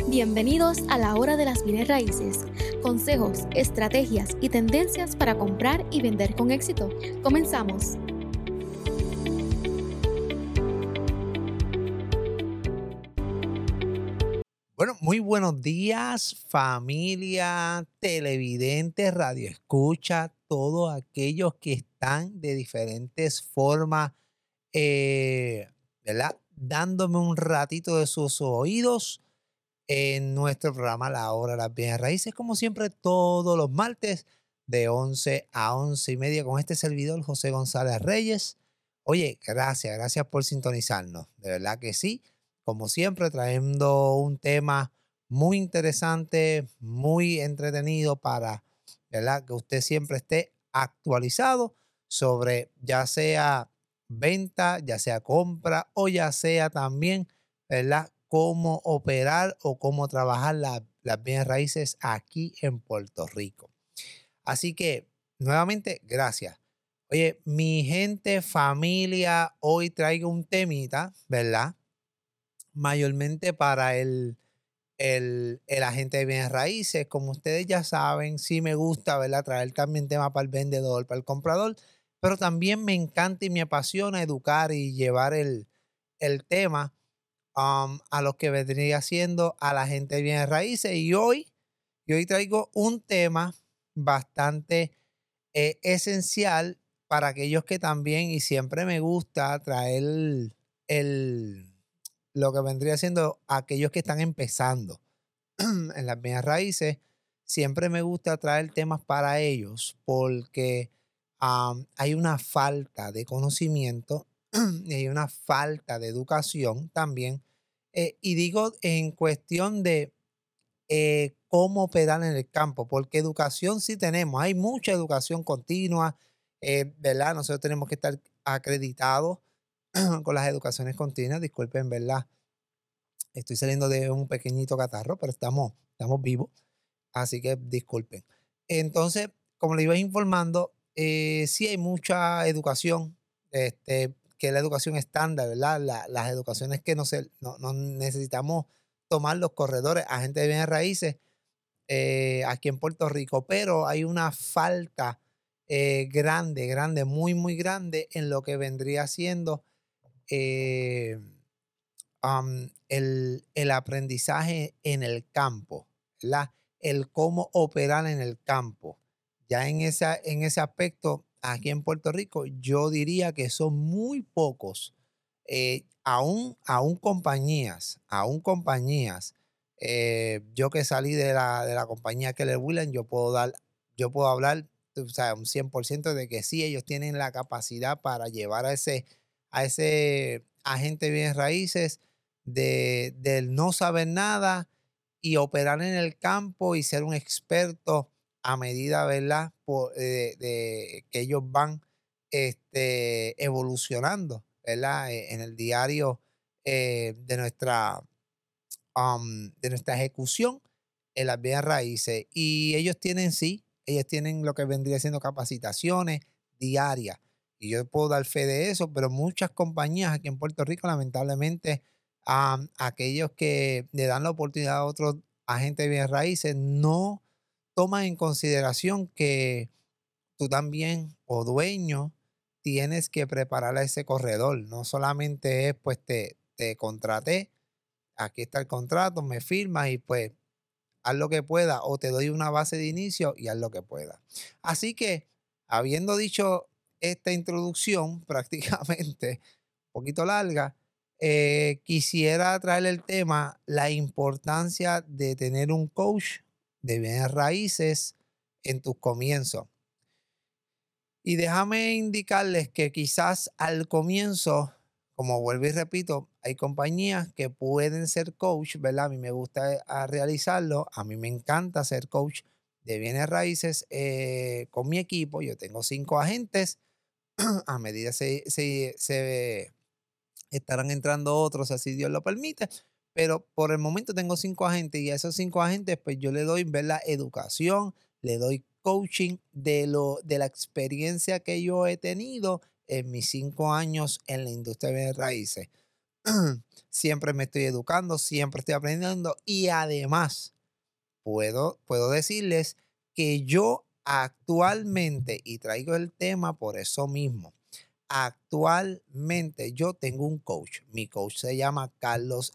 Bienvenidos a la hora de las bienes raíces. Consejos, estrategias y tendencias para comprar y vender con éxito. Comenzamos. Bueno, muy buenos días, familia, televidentes, radio escucha, todos aquellos que están de diferentes formas, ¿verdad? Dándome un ratito de sus oídos en nuestro programa La Hora de las Bienes Raíces, como siempre, todos los martes de 11 a 11 y media con este servidor, José González Reyes. Oye, gracias por sintonizarnos, de verdad que sí, como siempre, trayendo un tema muy interesante, muy entretenido para, ¿verdad? Que usted siempre esté actualizado sobre ya sea venta, ya sea compra o ya sea también, ¿verdad? Cómo operar o cómo trabajar las bienes raíces aquí en Puerto Rico. Así que, nuevamente, gracias. Oye, mi gente, familia, hoy traigo un temita, ¿verdad? Mayormente para el agente de bienes raíces. Como ustedes ya saben, sí me gusta, ¿verdad? Traer también tema para el vendedor, para el comprador, pero también me encanta y me apasiona educar y llevar el tema a lo que vendría siendo a la gente de bienes raíces. Y hoy traigo un tema bastante esencial para aquellos que también, y siempre me gusta traer el, lo que vendría siendo aquellos que están empezando en las bienes raíces. Siempre me gusta traer temas para ellos porque hay una falta de conocimiento y hay una falta de educación también. Y digo en cuestión de cómo operar en el campo, porque educación sí tenemos, hay mucha educación continua, ¿verdad? Nosotros tenemos que estar acreditados con las educaciones continuas, disculpen, ¿verdad? Estoy saliendo de un pequeñito catarro, pero estamos vivos, así que disculpen. Entonces, como le iba informando, sí hay mucha educación, que es la educación estándar, ¿verdad? Las educaciones que no necesitamos tomar los corredores, agentes de bienes raíces, aquí en Puerto Rico, pero hay una falta grande, muy grande en lo que vendría siendo eh, el aprendizaje en el campo, ¿verdad? El cómo operar en el campo. Ya en ese aspecto, aquí en Puerto Rico, yo diría que son muy pocos, aún compañías, yo que salí de la compañía Keller Williams, yo puedo hablar, o sea, un 100% de que sí, ellos tienen la capacidad para llevar a ese agente de bienes raíces del no saber nada y operar en el campo y ser un experto a medida, ¿verdad? De que ellos van evolucionando, ¿verdad? En el diario de nuestra ejecución en las bienes raíces. Y ellos tienen lo que vendría siendo capacitaciones diarias. Y yo puedo dar fe de eso, pero muchas compañías aquí en Puerto Rico, lamentablemente, aquellos que le dan la oportunidad a otros agentes de bienes raíces no toman en consideración que tú también, o dueño, tienes que preparar a ese corredor. No solamente es, pues, te contraté, aquí está el contrato, me firmas y pues haz lo que pueda o te doy una base de inicio y haz lo que pueda. Así que, habiendo dicho esta introducción prácticamente un poquito larga, quisiera traer el tema, la importancia de tener un coach de bienes raíces en tus comienzos. Y déjame indicarles que quizás al comienzo, como vuelvo y repito, hay compañías que pueden ser coach, ¿verdad? A mí me gusta realizarlo, a mí me encanta ser coach de bienes raíces con mi equipo. Yo tengo 5 agentes, a medida se estarán entrando otros, así Dios lo permite, pero por el momento tengo 5 agentes y a esos 5 agentes pues yo le doy, ¿verdad? Educación, le doy coaching de la experiencia que yo he tenido en mis 5 años en la industria de bienes raíces. Siempre me estoy educando, siempre estoy aprendiendo y además puedo decirles que yo actualmente, y traigo el tema por eso mismo, actualmente yo tengo un coach. Mi coach se llama Carlos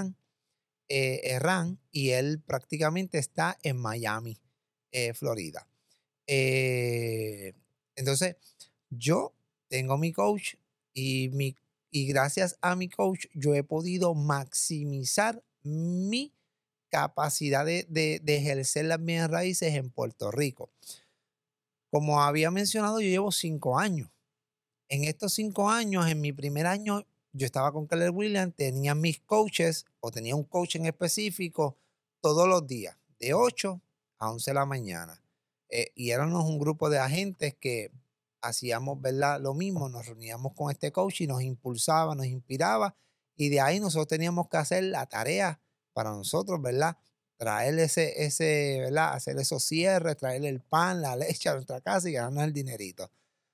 Herrán y él prácticamente está en Miami, Florida. Eh, entonces, yo tengo mi coach y, y gracias a mi coach yo he podido maximizar mi capacidad de ejercer las bienes raíces en Puerto Rico. Como había mencionado, yo llevo 5 años. En estos 5 años, en mi primer año, yo estaba con Keller Williams, tenía mis coaches o tenía un coach en específico todos los días, de 8 a 11 de la mañana. Y éramos un grupo de agentes que hacíamos, ¿verdad? Lo mismo, nos reuníamos con este coach y nos impulsaba, nos inspiraba. Y de ahí nosotros teníamos que hacer la tarea para nosotros, ¿verdad? Traer ¿verdad? Hacer esos cierres, traer el pan, la leche a nuestra casa y ganarnos el dinerito.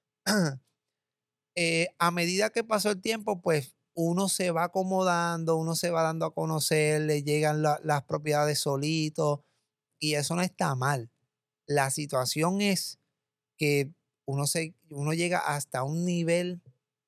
A medida que pasó el tiempo, pues uno se va acomodando, uno se va dando a conocer, le llegan las propiedades solitos y eso no está mal. La situación es que uno llega hasta un nivel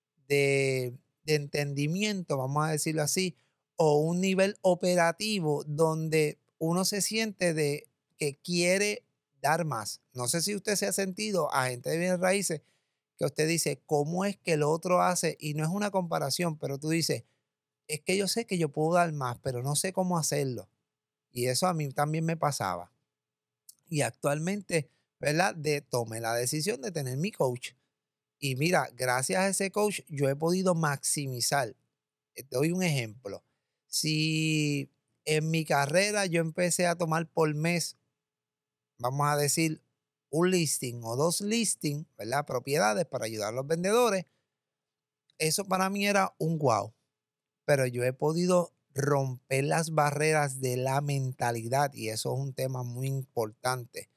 de entendimiento, vamos a decirlo así, o un nivel operativo donde uno se siente de que quiere dar más. No sé si usted se ha sentido agente de bienes raíces que usted dice, ¿cómo es que el otro hace? Y no es una comparación, pero tú dices, es que yo sé que yo puedo dar más, pero no sé cómo hacerlo. Y eso a mí también me pasaba. Y actualmente, ¿verdad? Tomé la decisión de tener mi coach. Y mira, gracias a ese coach, yo he podido maximizar. Te doy un ejemplo. Si en mi carrera yo empecé a tomar por mes, vamos a decir, un listing o 2 listings, ¿verdad? Propiedades para ayudar a los vendedores. Eso para mí era un wow, pero yo he podido romper las barreras de la mentalidad y eso es un tema muy importante.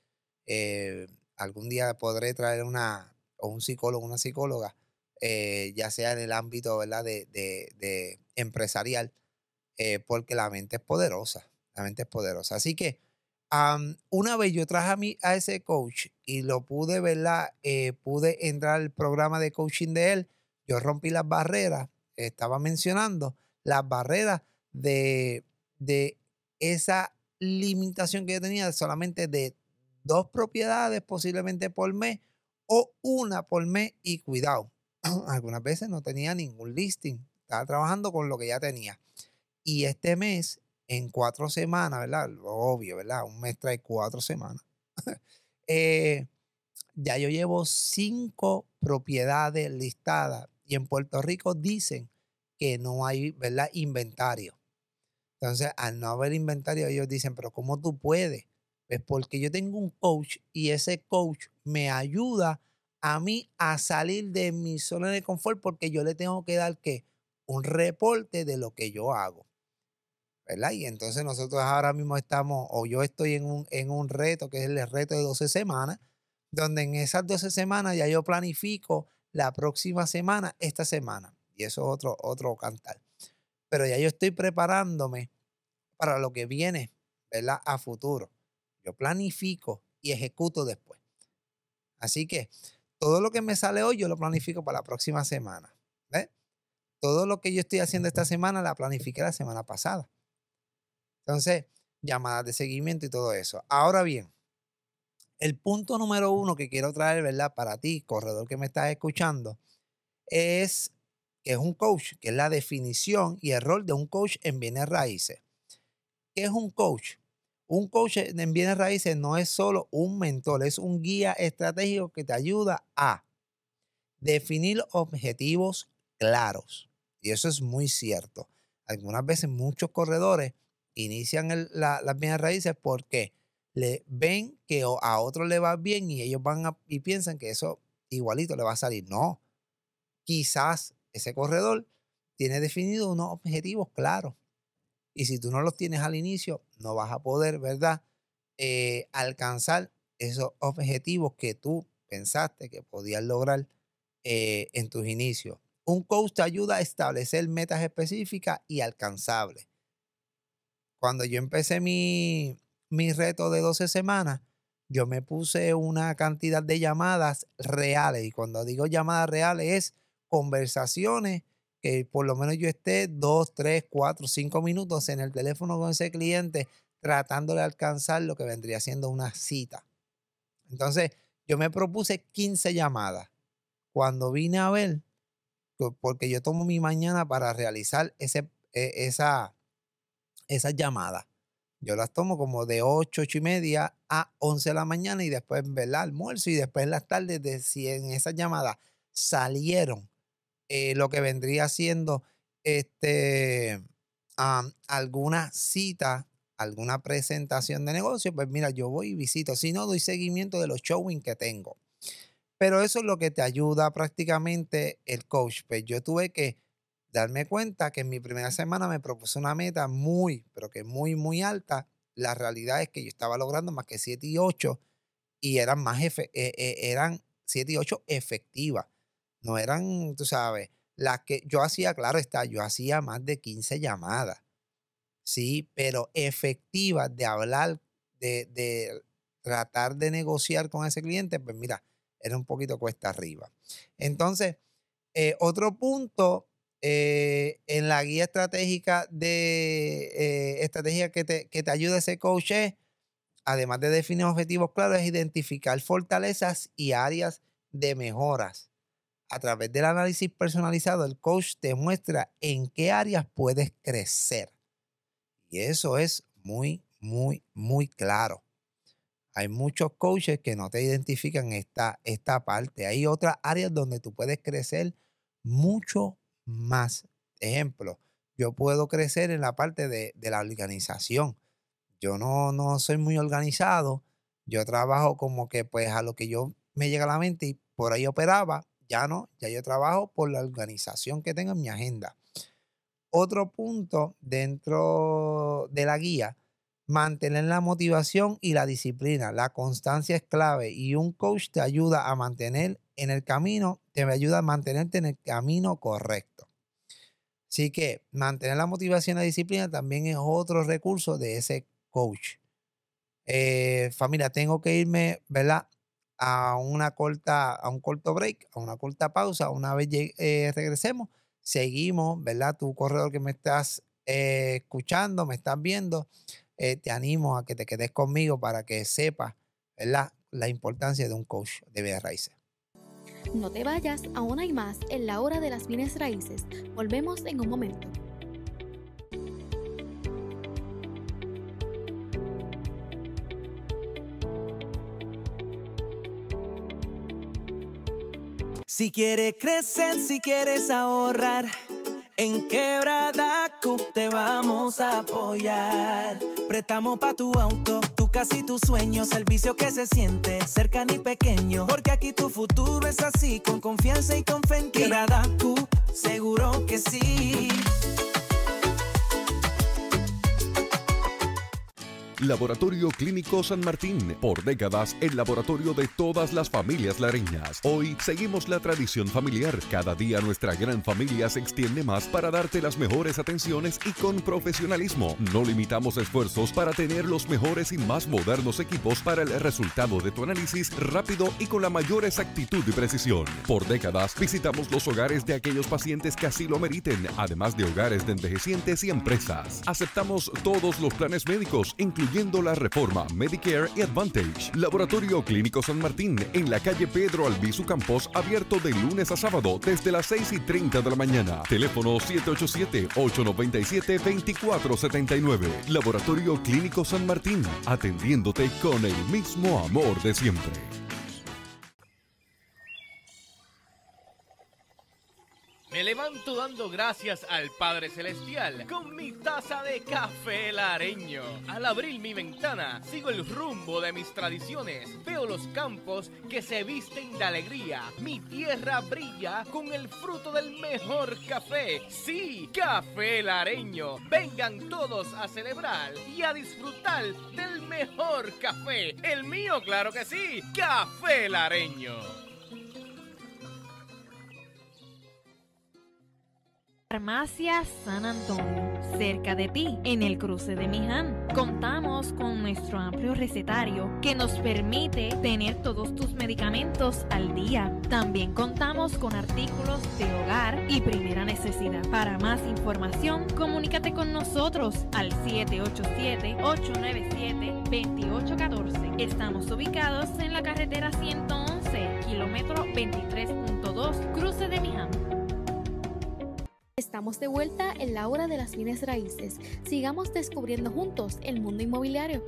Algún día podré traer o un psicólogo, una psicóloga, ya sea en el ámbito, ¿verdad? De empresarial, porque la mente es poderosa, la mente es poderosa. Así que una vez yo traje a ese coach y lo pude, ¿verdad? Pude entrar al programa de coaching de él. Yo rompí las barreras, estaba mencionando las barreras de esa limitación que yo tenía solamente de 2 propiedades posiblemente por mes o una por mes y cuidado. Algunas veces no tenía ningún listing, estaba trabajando con lo que ya tenía. Y este mes, en 4 semanas, ¿verdad? Lo obvio, ¿verdad? Un mes trae 4 semanas. eh, ya yo llevo 5 propiedades listadas y en Puerto Rico dicen que no hay, ¿verdad? Inventario. Entonces, al no haber inventario, ellos dicen, pero ¿cómo tú puedes? Pues porque yo tengo un coach y ese coach me ayuda a mí a salir de mi zona de confort porque yo le tengo que dar, ¿qué? Un reporte de lo que yo hago. ¿Verdad? Y entonces nosotros ahora mismo estamos, o yo estoy en un reto, que es el reto de 12 semanas, donde en esas 12 semanas ya yo planifico la próxima semana, esta semana. Y eso es otro cantar. Pero ya yo estoy preparándome para lo que viene, ¿verdad? A futuro. Yo planifico y ejecuto después. Así que todo lo que me sale hoy, yo lo planifico para la próxima semana. ¿Ves? Todo lo que yo estoy haciendo esta semana, la planifiqué la semana pasada. Entonces, llamadas de seguimiento y todo eso. Ahora bien, el punto número uno que quiero traer, ¿verdad? Para ti, corredor que me estás escuchando, es que es un coach, que es la definición y el rol de un coach en bienes raíces. ¿Qué es un coach? Un coach en bienes raíces no es solo un mentor, es un guía estratégico que te ayuda a definir objetivos claros. Y eso es muy cierto. Algunas veces muchos corredores inician las bienes raíces porque le ven que a otros le va bien y ellos y piensan que eso igualito le va a salir. No, quizás ese corredor tiene definido unos objetivos claros. Y si tú no los tienes al inicio, no vas a poder, ¿verdad? Alcanzar esos objetivos que tú pensaste que podías lograr en tus inicios. Un coach te ayuda a establecer metas específicas y alcanzables. Cuando yo empecé mi reto de 12 semanas, yo me puse una cantidad de llamadas reales. Y cuando digo llamadas reales es conversaciones que por lo menos yo esté 2, 3, 4, 5 minutos en el teléfono con ese cliente tratándole de alcanzar lo que vendría siendo una cita. Entonces, yo me propuse 15 llamadas. Cuando vine a ver, porque yo tomo mi mañana para realizar esas llamadas. Yo las tomo como de 8, 8:30 a 11 de la mañana y después, ¿verdad? Almuerzo y después en las tardes, si en esas llamadas salieron lo que vendría siendo alguna cita, alguna presentación de negocio, pues mira, yo voy y visito. Si no, doy seguimiento de los showings que tengo. Pero eso es lo que te ayuda prácticamente el coach. Pues yo tuve que darme cuenta que en mi primera semana me propuse una meta muy, pero que muy, muy alta. La realidad es que yo estaba logrando más que 7 y 8 y eran eran 7 y 8 efectivas. No eran, tú sabes, las que yo hacía, claro está, yo hacía más de 15 llamadas, sí, pero efectivas de hablar, de tratar de negociar con ese cliente, pues mira, era un poquito cuesta arriba. Entonces, otro punto en la guía estratégica estrategia que te ayuda ese coach es, además de definir objetivos claros, es identificar fortalezas y áreas de mejoras. A través del análisis personalizado, el coach te muestra en qué áreas puedes crecer. Y eso es muy, muy, muy claro. Hay muchos coaches que no te identifican esta parte. Hay otras áreas donde tú puedes crecer mucho más. Ejemplo, yo puedo crecer en la parte de la organización. Yo no soy muy organizado. Yo trabajo como que pues a lo que yo me llega a la mente y por ahí operaba. Ya no, ya yo trabajo por la organización que tengo en mi agenda. Otro punto dentro de la guía, mantener la motivación y la disciplina. La constancia es clave y un coach te ayuda a mantener en el camino, te ayuda a mantenerte en el camino correcto. Así que mantener la motivación y la disciplina también es otro recurso de ese coach. Familia, tengo que irme, ¿verdad? A un corto break, a una corta pausa. Una vez regresemos, seguimos, ¿verdad? Tu corredor que me estás escuchando, me estás viendo, te animo a que te quedes conmigo para que sepas, ¿verdad? La importancia de un coach de bienes raíces. No te vayas, aún hay más en la hora de las bienes raíces. Volvemos en un momento. Si quieres crecer, si quieres ahorrar, en Quebrada CUP te vamos a apoyar. Préstamo pa' tu auto, tu casa y tus sueños, servicio que se siente cercano y pequeño. Porque aquí tu futuro es así, con confianza y con fe en Quebrada CUP, seguro que sí. Laboratorio Clínico San Martín, por décadas el laboratorio de todas las familias lareñas. Hoy seguimos la tradición familiar. Cada día nuestra gran familia se extiende más para darte las mejores atenciones y con profesionalismo. No limitamos esfuerzos para tener los mejores y más modernos equipos para el resultado de tu análisis rápido y con la mayor exactitud y precisión. Por décadas visitamos los hogares de aquellos pacientes que así lo meriten, además de hogares de envejecientes y empresas. Aceptamos todos los planes médicos, incluyendo la reforma Medicare y Advantage. Laboratorio Clínico San Martín, en la calle Pedro Albizu Campos, abierto de lunes a sábado desde las 6:30 de la mañana. Teléfono 787-897-2479. Laboratorio Clínico San Martín, atendiéndote con el mismo amor de siempre. Me levanto dando gracias al Padre Celestial con mi taza de café lareño. Al abrir mi ventana, sigo el rumbo de mis tradiciones. Veo los campos que se visten de alegría. Mi tierra brilla con el fruto del mejor café. Sí, café lareño. Vengan todos a celebrar y a disfrutar del mejor café. El mío, claro que sí, café lareño. Farmacia San Antonio, cerca de ti, en el cruce de Miján. Contamos con nuestro amplio recetario que nos permite tener todos tus medicamentos al día. También contamos con artículos de hogar y primera necesidad. Para más información, comunícate con nosotros al 787-897-2814. Estamos ubicados en la carretera 111, kilómetro 23.2, cruce de Miján. Estamos de vuelta en la hora de las bienes raíces. Sigamos descubriendo juntos el mundo inmobiliario.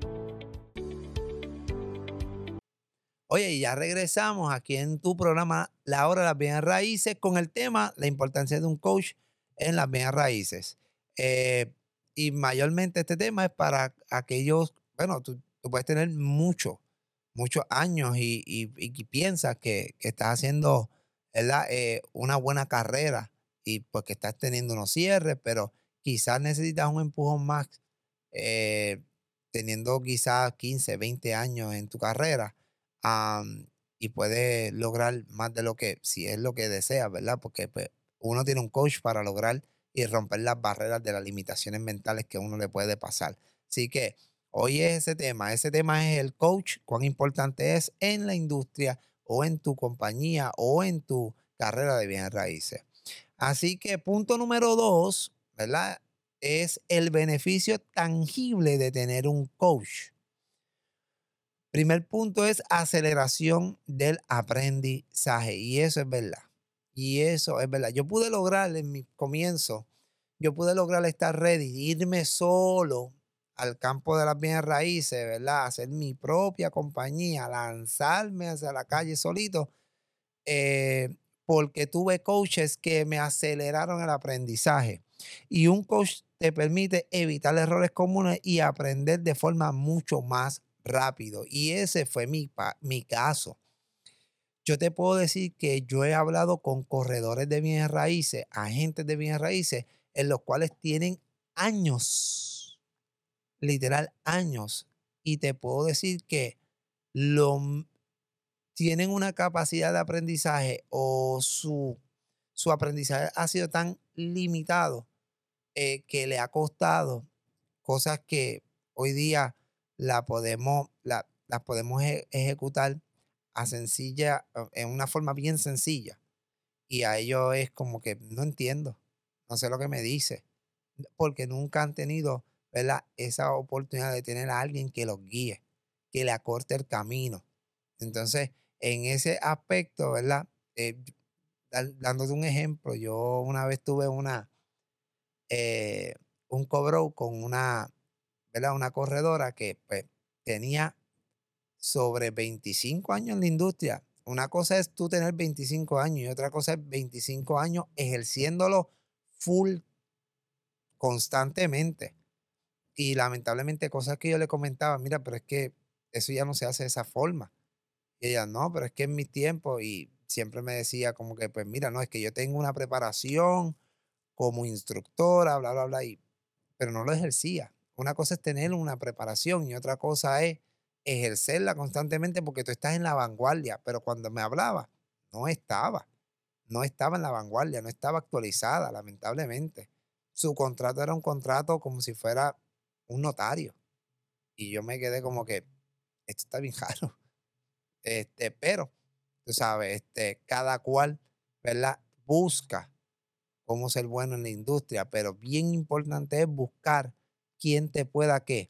Oye, y ya regresamos aquí en tu programa La Hora de las Bienes Raíces con el tema la importancia de un coach en las bienes raíces. Y mayormente este tema es para aquellos, bueno, tú puedes tener muchos años y piensas que estás haciendo, ¿verdad? Una buena carrera y pues que estás teniendo unos cierres, pero quizás necesitas un empujón más teniendo quizás 15, 20 años en tu carrera. Y puedes lograr más de lo que, si es lo que deseas, ¿verdad? Porque pues, uno tiene un coach para lograr y romper las barreras de las limitaciones mentales que uno le puede pasar. Así que hoy es ese tema es el coach, cuán importante es en la industria o en tu compañía o en tu carrera de bienes raíces. Así que punto número 2, ¿verdad? Es el beneficio tangible de tener un coach. Primer punto es aceleración del aprendizaje. Y eso es verdad. Yo pude lograr en mi comienzo, estar ready, irme solo al campo de las bienes raíces, ¿verdad? Hacer mi propia compañía, lanzarme hacia la calle solito, porque tuve coaches que me aceleraron el aprendizaje. Y un coach te permite evitar errores comunes y aprender de forma mucho más rápido. Y ese fue mi caso. Yo te puedo decir que yo he hablado con corredores de bienes raíces, agentes de bienes raíces, en los cuales tienen años, literal años. Y te puedo decir que tienen una capacidad de aprendizaje o su aprendizaje ha sido tan limitado que le ha costado cosas que hoy día las podemos ejecutar en una forma bien sencilla. Y a ellos es como que no entiendo, no sé lo que me dice, porque nunca han tenido, ¿verdad?, esa oportunidad de tener a alguien que los guíe, que le acorte el camino. Entonces, en ese aspecto, ¿verdad? Dándote un ejemplo, yo una vez tuve un cobro con ¿verdad?, una corredora que pues, tenía sobre 25 años en la industria. Una cosa es tú tener 25 años y otra cosa es 25 años ejerciéndolo full constantemente. Y lamentablemente cosas que yo le comentaba, mira, pero es que eso ya no se hace de esa forma. Y ella, no, pero es que en mis tiempos, y siempre me decía como que, pues mira, no, es que yo tengo una preparación como instructora, bla, bla, bla, pero no lo ejercía. Una cosa es tener una preparación y otra cosa es ejercerla constantemente porque tú estás en la vanguardia. Pero cuando me hablaba, no estaba en la vanguardia, no estaba actualizada, lamentablemente. Su contrato era un contrato como si fuera un notario. Y yo me quedé como que, esto está bien raro. Pero, tú sabes, cada cual, ¿verdad?, busca cómo ser bueno en la industria, pero bien importante es buscar quién te pueda que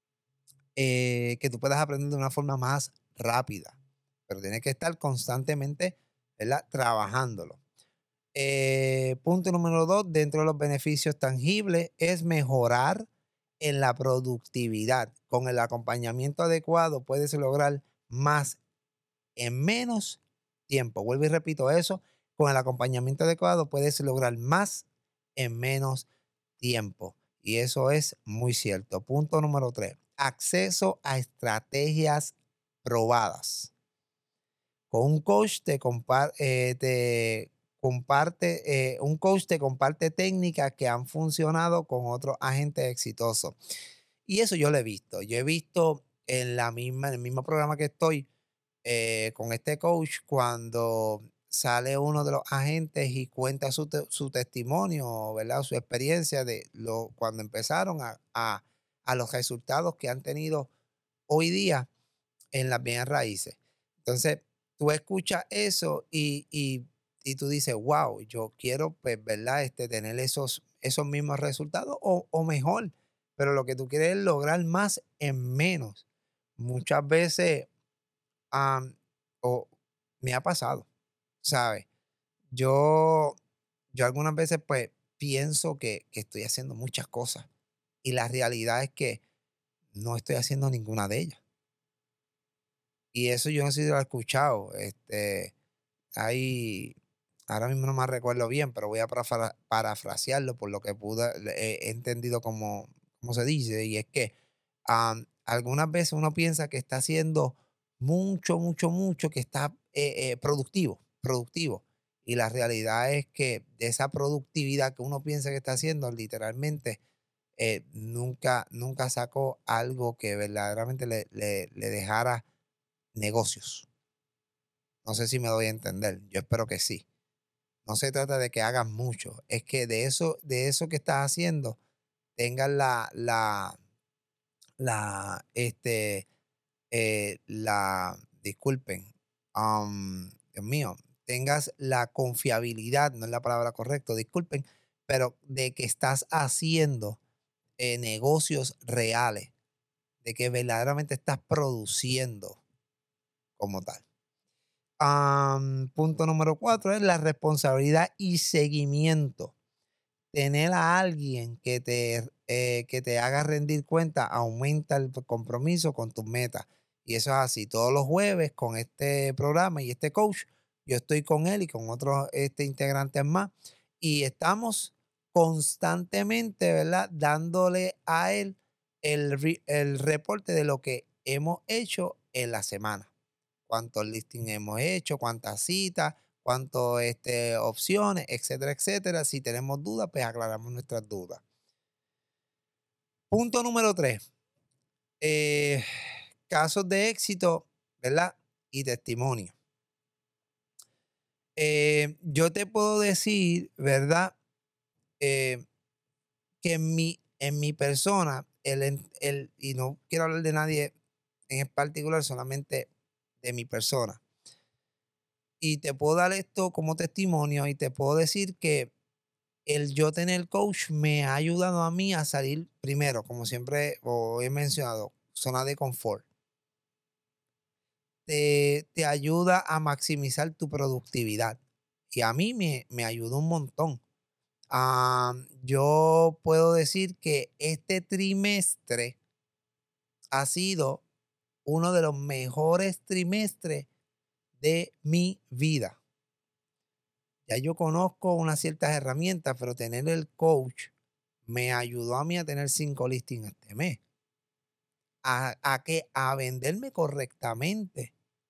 tú puedas aprender de una forma más rápida, pero tienes que estar constantemente, ¿verdad?, trabajándolo. Punto número 2, dentro de los beneficios tangibles, es mejorar en la productividad. Con el acompañamiento adecuado puedes lograr más en menos tiempo. Vuelvo y repito eso. Con el acompañamiento adecuado puedes lograr más en menos tiempo. Y eso es muy cierto. Punto número 3. Acceso a estrategias probadas. Con un coach un coach te comparte técnicas que han funcionado con otros agentes exitosos. Y eso yo lo he visto. Yo he visto en el mismo programa que estoy con este coach, cuando sale uno de los agentes y cuenta su testimonio, ¿verdad? Su experiencia de cuando empezaron a los resultados que han tenido hoy día en las bienes raíces. Entonces, tú escuchas eso y tú dices, wow, yo quiero, pues, ¿verdad? Tener esos mismos resultados o mejor, pero lo que tú quieres es lograr más en menos. Muchas veces, am, o me ha pasado, ¿sabes? Yo, yo algunas veces, pues, pienso que estoy haciendo muchas cosas y la realidad es que no estoy haciendo ninguna de ellas. Y eso yo no sé si lo he escuchado. Hay, ahora mismo no me recuerdo bien, pero voy a parafrasearlo por lo que he entendido como se dice, y es que algunas veces uno piensa que está haciendo mucho, mucho, mucho, que está productivo. Y la realidad es que de esa productividad que uno piensa que está haciendo, literalmente nunca sacó algo que verdaderamente le dejara negocios. No sé si me doy a entender. Yo espero que sí. No se trata de que hagas mucho. Es que de eso que estás haciendo, tengas disculpen, Dios mío, tengas la confiabilidad, no es la palabra correcta, disculpen, pero de que estás haciendo negocios reales, de que verdaderamente estás produciendo como tal. Punto número 4 es la responsabilidad y seguimiento. Tener a alguien que te haga rendir cuenta aumenta el compromiso con tus metas. Y eso es así. Todos los jueves con este programa y este coach, yo estoy con él y con otros integrantes más. Y estamos constantemente, ¿verdad? Dándole a él el reporte de lo que hemos hecho en la semana. Cuántos listings hemos hecho, cuántas citas, cuántas opciones, etcétera, etcétera. Si tenemos dudas, pues aclaramos nuestras dudas. Punto número 3. Casos de éxito, ¿verdad? Y testimonio. Yo te puedo decir, ¿verdad? Que en mi persona, y no quiero hablar de nadie en particular, solamente de mi persona. Y te puedo dar esto como testimonio y te puedo decir que el yo tener coach me ha ayudado a mí a salir primero, como siempre o he mencionado, zona de confort. Te ayuda a maximizar tu productividad. Y a mí me ayudó un montón. Yo puedo decir que este trimestre ha sido uno de los mejores trimestres de mi vida. Ya yo conozco unas ciertas herramientas, pero tener el coach me ayudó a mí a tener 5 listings este mes. A venderme correctamente.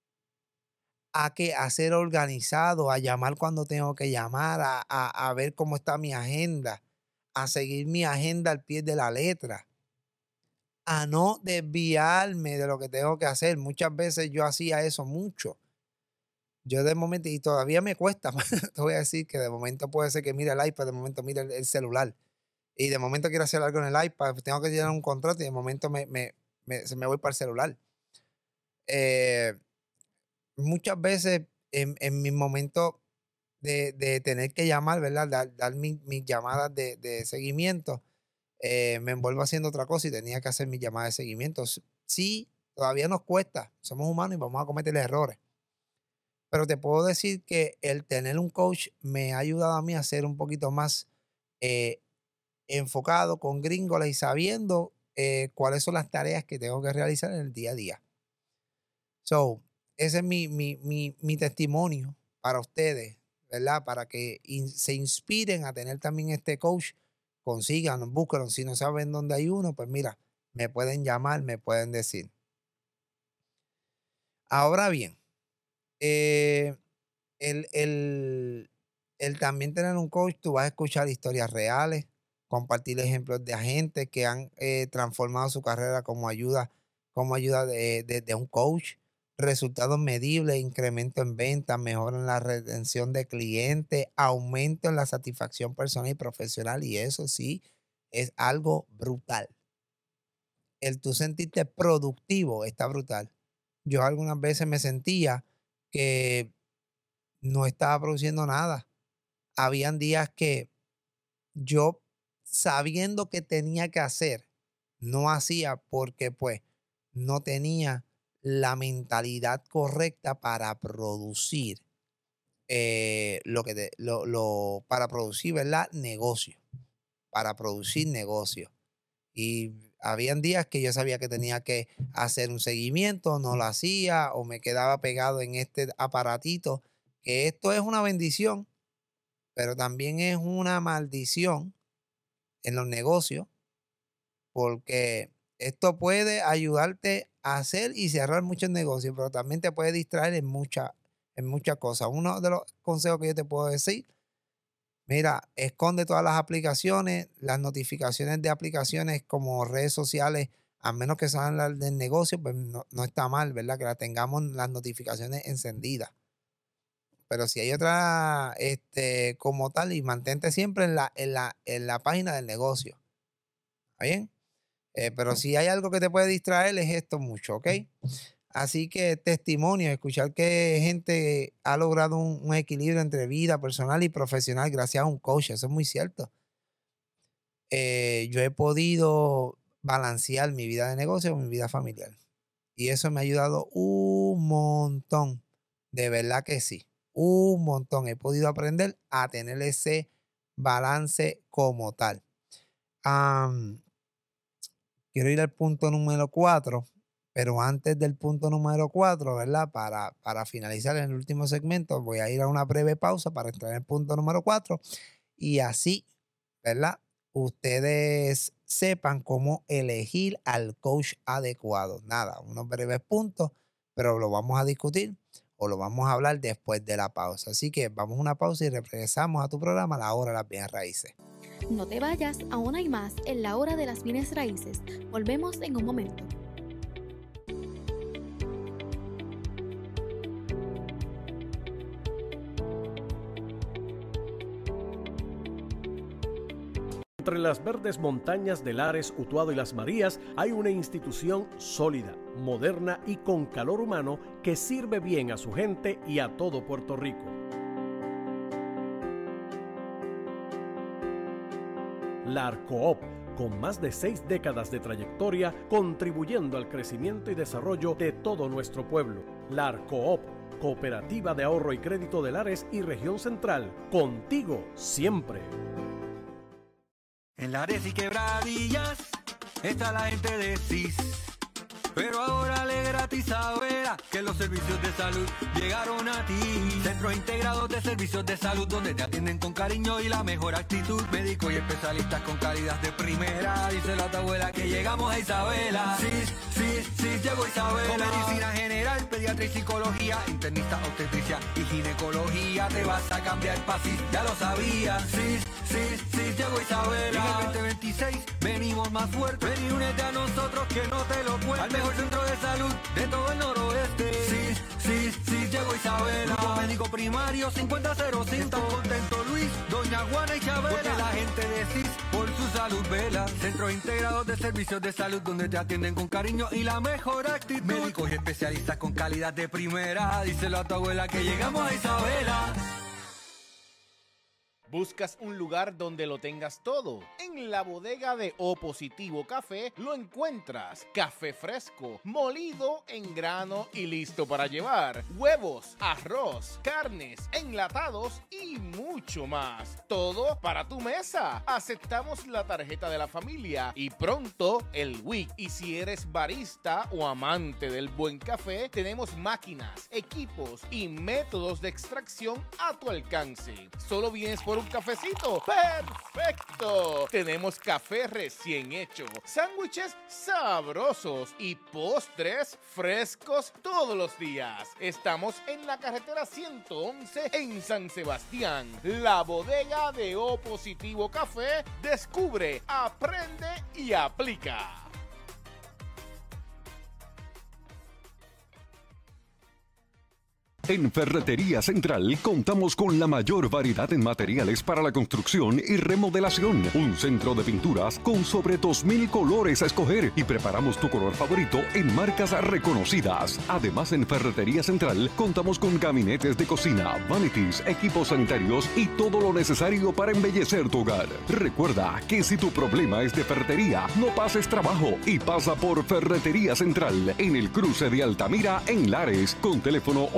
A ser organizado, a llamar cuando tengo que llamar, a ver cómo está mi agenda, a seguir mi agenda al pie de la letra, a no desviarme de lo que tengo que hacer. Muchas veces yo hacía eso mucho. Yo de momento, y todavía me cuesta, te voy a decir que de momento puede ser que mire el iPad, de momento mire el celular. Y de momento quiero hacer algo en el iPad, tengo que llenar un contrato y de momento me voy para el celular. Muchas veces en mis momentos de tener que llamar, ¿verdad? Dar mis llamadas de seguimiento, me envuelvo haciendo otra cosa y tenía que hacer mis llamadas de seguimiento. Sí, todavía nos cuesta, somos humanos y vamos a cometer errores. Pero te puedo decir que el tener un coach me ha ayudado a mí a ser un poquito más enfocado, con gringola y sabiendo cuáles son las tareas que tengo que realizar en el día a día. So, ese es mi testimonio para ustedes, ¿verdad? Para que se inspiren a tener también este coach, consigan, búsquenlo. Si no saben dónde hay uno, pues mira, me pueden llamar, me pueden decir. Ahora bien, el también tener un coach, tú vas a escuchar historias reales, compartir ejemplos de agentes que han transformado su carrera como ayuda de un coach. resultados medibles, incremento en ventas, mejora en la retención de clientes, aumento en la satisfacción personal y profesional, y eso sí es algo brutal. El tú sentirte productivo está brutal. Yo algunas veces me sentía que no estaba produciendo nada. Habían días que yo, sabiendo que tenía que hacer, no hacía porque pues no tenía la mentalidad correcta para producir para producir, ¿verdad? Negocio, para producir negocio. Y habían días que yo sabía que tenía que hacer un seguimiento, no lo hacía o me quedaba pegado en este aparatito, que esto es una bendición, pero también es una maldición en los negocios, porque esto puede ayudarte a hacer y cerrar muchos negocios, pero también te puede distraer en muchas cosas. Uno de los consejos que yo te puedo decir: mira, esconde todas las aplicaciones, las notificaciones de aplicaciones como redes sociales, a menos que sean las del negocio, pues no está mal, ¿verdad? Que la tengamos las notificaciones encendidas. Pero si hay otra, como tal, y mantente siempre en la página del negocio. ¿Está bien? Pero si hay algo que te puede distraer, es esto mucho, ¿ok? Así que testimonio, escuchar que gente ha logrado un equilibrio entre vida personal y profesional gracias a un coach, eso es muy cierto. Yo he podido balancear mi vida de negocio con mi vida familiar. Y eso me ha ayudado un montón. De verdad que sí. Un montón. He podido aprender a tener ese balance como tal. Quiero ir al punto número 4. Pero antes del punto número 4, ¿verdad? Para finalizar en el último segmento, voy a ir a una breve pausa para entrar en el punto número 4. Y así, ¿verdad? Ustedes sepan cómo elegir al coach adecuado. Nada, unos breves puntos, pero lo vamos a discutir o lo vamos a hablar después de la pausa. Así que vamos a una pausa y regresamos a tu programa, La Hora de las Bienes Raíces. No te vayas, aún hay más en La Hora de las Bienes Raíces. Volvemos en un momento. Entre las verdes montañas de Lares, Utuado y Las Marías hay una institución sólida, moderna y con calor humano que sirve bien a su gente y a todo Puerto Rico. La ARCOOP, con más de 6 décadas de trayectoria, contribuyendo al crecimiento y desarrollo de todo nuestro pueblo. La ARCOOP, Cooperativa de Ahorro y Crédito de Lares y Región Central, contigo siempre. En Lares y Quebradillas está la gente de CIS, pero ahora le gratis ahora que los servicios de salud llegaron a ti. Centros integrados de servicios de salud donde te atienden con cariño y la mejor actitud. Médicos y especialistas con calidad de primera. Díselo a tu abuela que llegamos a Isabela. Sí, llegó Isabela. Con medicina general, pediatría y psicología, internista, obstetricia y ginecología. Te vas a cambiar pa' CIS, ya lo sabías. Sí, llegó Isabela. Y en el 2026 venimos más fuerte. Ven y únete a nosotros que no te lo cuento. Al mejor centro de salud de todo el noroeste. Sí, llegó Isabela. Grupo médico primario 5005. Están contentos Luis, Doña Juana y Chabela. Porque la gente de CIS por su salud vela. Centros integrados de servicios de salud donde te atienden con cariño y la mejor actitud. Médicos y especialistas con calidad de primera. Díselo a tu abuela que llegamos a Isabela. ¿Buscas un lugar donde lo tengas todo? En la bodega de O Positivo Café lo encuentras. Café fresco, molido en grano y listo para llevar. Huevos, arroz, carnes, enlatados y mucho más. Todo para tu mesa. Aceptamos la tarjeta de la familia y pronto el WIC. Y si eres barista o amante del buen café, tenemos máquinas, equipos y métodos de extracción a tu alcance. Solo vienes por un cafecito. ¡Perfecto! Tenemos café recién hecho, sándwiches sabrosos y postres frescos todos los días. Estamos en la carretera 111 en San Sebastián. La bodega de O Positivo Café. Descubre, aprende y aplica. En Ferretería Central contamos con la mayor variedad en materiales para la construcción y remodelación. Un centro de pinturas con sobre 2,000 colores a escoger y preparamos tu color favorito en marcas reconocidas. Además, en Ferretería Central contamos con gabinetes de cocina, vanities, equipos sanitarios y todo lo necesario para embellecer tu hogar. Recuerda que si tu problema es de ferretería, no pases trabajo y pasa por Ferretería Central en el cruce de Altamira en Lares con teléfono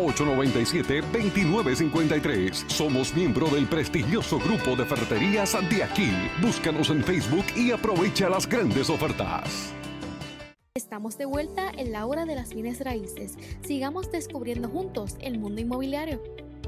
897-2953. Somos miembro del prestigioso grupo de ferreterías de aquí. Búscanos en Facebook y aprovecha las grandes ofertas. Estamos de vuelta en la hora de las bienes raíces. Sigamos descubriendo juntos el mundo inmobiliario.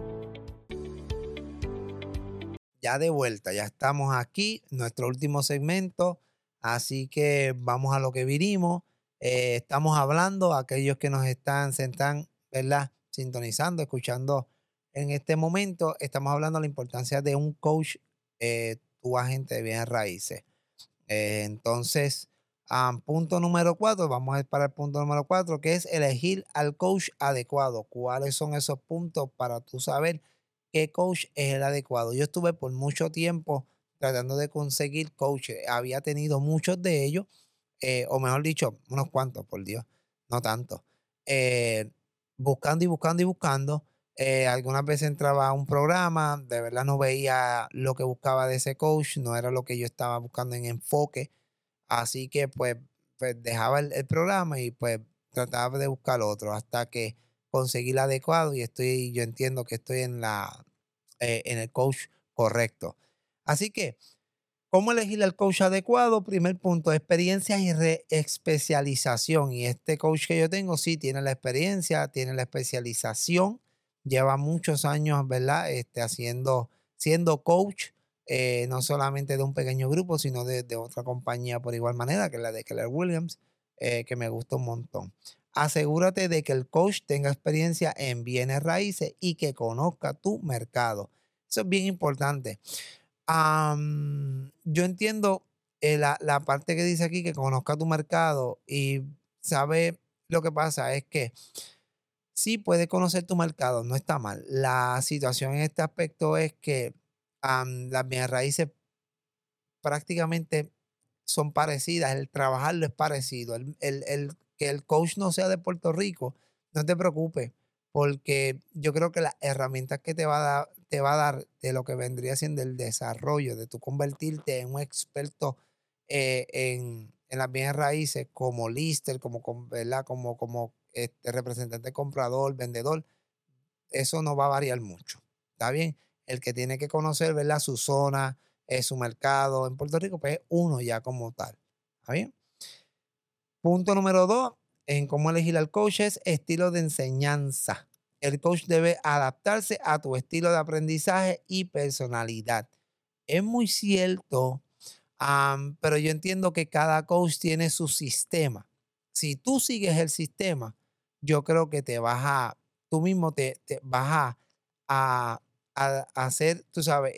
Ya de vuelta, ya estamos aquí, nuestro último segmento, así que vamos a lo que vinimos. Estamos hablando, aquellos que nos están, ¿verdad?, sintonizando, escuchando en este momento, estamos hablando de la importancia de un coach, tu agente de bienes raíces. Entonces, punto número 4, vamos a ir para el punto número 4, que es elegir al coach adecuado. ¿Cuáles son esos puntos para tú saber qué coach es el adecuado? Yo estuve por mucho tiempo tratando de conseguir coaches. Había tenido muchos de ellos, o mejor dicho, unos cuantos, por Dios, no tanto. Buscando y buscando y buscando. Algunas veces entraba a un programa, de verdad no veía lo que buscaba de ese coach, no era lo que yo estaba buscando en enfoque. Así que pues dejaba el programa y pues trataba de buscar otro hasta que conseguí el adecuado y yo entiendo que estoy en el coach correcto. Así que, ¿cómo elegir al coach adecuado? Primer punto, experiencia y especialización. Y este coach que yo tengo sí tiene la experiencia, tiene la especialización, lleva muchos años, ¿verdad? Siendo coach, no solamente de un pequeño grupo, sino de otra compañía por igual manera, que es la de Keller Williams, que me gusta un montón. Asegúrate de que el coach tenga experiencia en bienes raíces y que conozca tu mercado. Eso es bien importante. Yo entiendo la parte que dice aquí, que conozca tu mercado, y sabe lo que pasa es que sí puede conocer tu mercado, no está mal. La situación en este aspecto es que las bienes raíces prácticamente son parecidas, el trabajarlo es parecido. Que el coach no sea de Puerto Rico, no te preocupes, porque yo creo que las herramientas que te va a dar de lo que vendría siendo el desarrollo, de tu convertirte en un experto en las bienes raíces, como lister, ¿verdad? Como representante comprador, vendedor, eso no va a variar mucho. ¿Está bien? El que tiene que conocer, ¿verdad?, su zona, su mercado en Puerto Rico, pues es uno ya como tal. ¿Está bien? Punto número 2, en cómo elegir al coach, es estilo de enseñanza. El coach debe adaptarse a tu estilo de aprendizaje y personalidad. Es muy cierto, pero yo entiendo que cada coach tiene su sistema. Si tú sigues el sistema, yo creo que tú mismo te vas a hacer, tú sabes,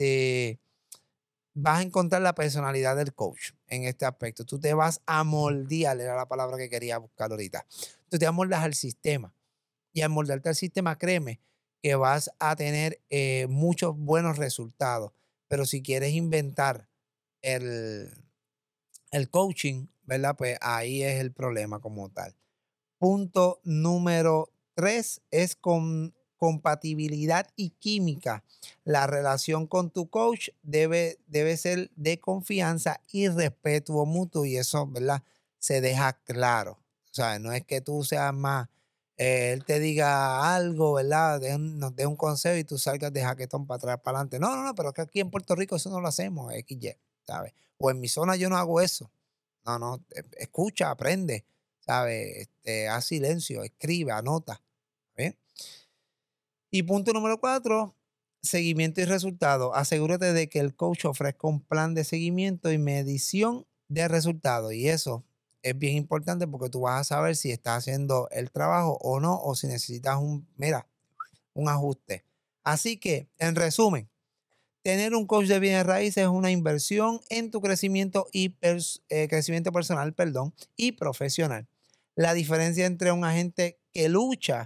vas a encontrar la personalidad del coach en este aspecto. Tú te vas a moldear, era la palabra que quería buscar ahorita. Tú te amoldas al sistema. Y al moldarte al sistema, créeme que vas a tener muchos buenos resultados. Pero si quieres inventar el coaching, ¿verdad? Pues ahí es el problema como tal. Punto número 3 es compatibilidad y química. La relación con tu coach debe ser de confianza y respeto mutuo, y eso, ¿verdad?, se deja claro. O sea, no es que tú seas más, él te diga algo, ¿verdad?, nos dé un consejo y tú salgas de jaquetón para atrás, para adelante. No, pero es que aquí en Puerto Rico eso no lo hacemos, XY, ¿sabes? O en mi zona yo no hago eso. No, escucha, aprende, ¿sabes? Haz silencio, escribe, anota. ¿Bien? Y punto número 4, seguimiento y resultado. Asegúrate de que el coach ofrezca un plan de seguimiento y medición de resultados. Y eso es bien importante porque tú vas a saber si estás haciendo el trabajo o no, o si necesitas un ajuste. Así que, en resumen, tener un coach de bienes raíces es una inversión en tu crecimiento crecimiento personal, y profesional. La diferencia entre un agente que lucha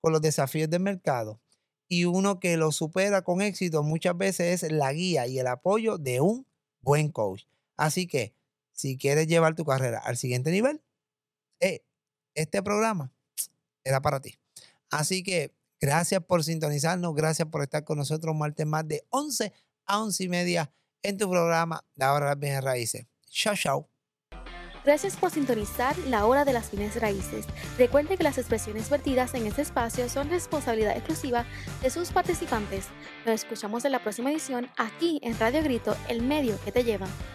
por los desafíos del mercado. Y uno que lo supera con éxito muchas veces es la guía y el apoyo de un buen coach. Así que si quieres llevar tu carrera al siguiente nivel, este programa era para ti. Así que gracias por sintonizarnos, gracias por estar con nosotros martes más de 11 a 11:30 en tu programa La Hora de las Bienes Raíces. Chao, chao. Gracias por sintonizar La Hora de las Bienes Raíces. Recuerde que las expresiones vertidas en este espacio son responsabilidad exclusiva de sus participantes. Nos escuchamos en la próxima edición aquí en Radio Grito, el medio que te lleva.